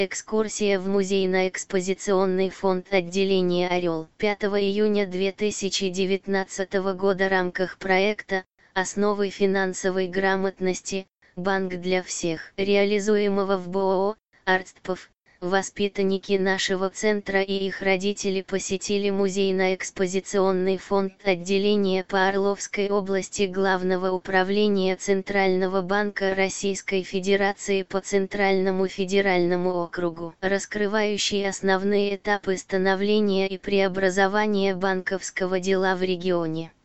Экскурсия в музейно-экспозиционный фонд отделения «Орел». 5 июня 2019 года в рамках проекта «Основы финансовой грамотности. Банк для всех», реализуемого в БОО «Артспов», воспитанники нашего центра и их родители посетили музейно-экспозиционный фонд отделения по Орловской области Главного управления Центрального банка Российской Федерации по Центральному федеральному округу, раскрывающий основные этапы становления и преобразования банковского дела в регионе.